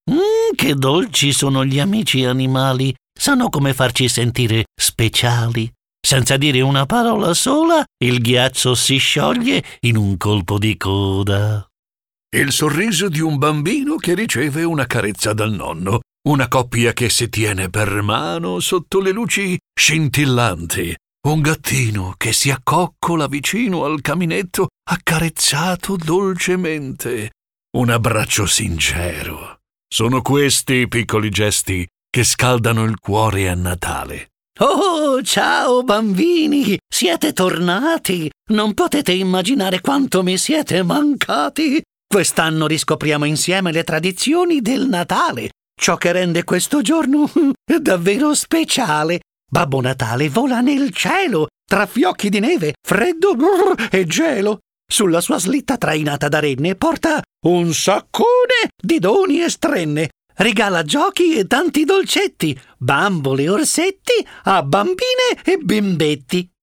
Che dolci sono gli amici animali. Sanno come farci sentire speciali. Senza dire una parola sola, il ghiaccio si scioglie in un colpo di coda. Il sorriso di un bambino che riceve una carezza dal nonno. Una coppia che si tiene per mano sotto le luci scintillanti. Un gattino che si accoccola vicino al caminetto, accarezzato dolcemente. Un abbraccio sincero. Sono questi i piccoli gesti che scaldano il cuore a Natale. Oh, ciao bambini! Siete tornati! Non potete immaginare quanto mi siete mancati! Quest'anno riscopriamo insieme le tradizioni del Natale, ciò che rende questo giorno davvero speciale. Babbo Natale vola nel cielo, tra fiocchi di neve, freddo e gelo. Sulla sua slitta trainata da renne porta un saccone di doni e strenne. Regala giochi e tanti dolcetti, bambole e orsetti a bambine e bimbetti.